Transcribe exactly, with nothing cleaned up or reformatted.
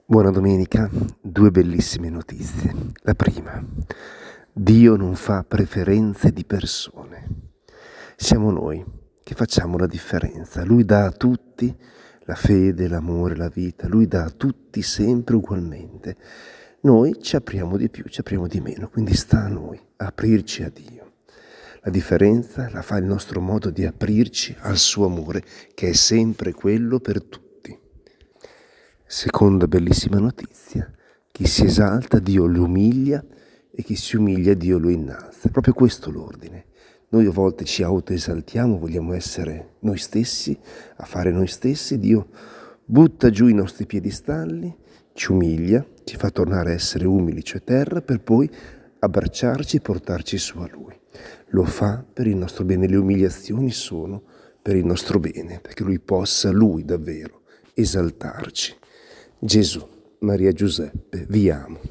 Buona domenica, due bellissime notizie. La prima, Dio non fa preferenze di persone. Siamo noi che facciamo la differenza. Lui dà a tutti la fede, l'amore, la vita. Lui dà a tutti sempre ugualmente. Noi ci apriamo di più, ci apriamo di meno, quindi sta a noi aprirci a Dio. La differenza la fa il nostro modo di aprirci al suo amore, che è sempre quello per tutti. Seconda bellissima notizia, chi si esalta Dio lo umilia e chi si umilia Dio lo innalza. È proprio questo l'ordine. Noi a volte ci autoesaltiamo, vogliamo essere noi stessi, a fare noi stessi. Dio butta giù i nostri piedistalli, ci umilia, ci fa tornare a essere umili, cioè terra, per poi abbracciarci e portarci su a Lui. Lo fa per il nostro bene, le umiliazioni sono per il nostro bene, perché Lui possa, Lui davvero, esaltarci. Gesù, Maria Giuseppe, vi amo.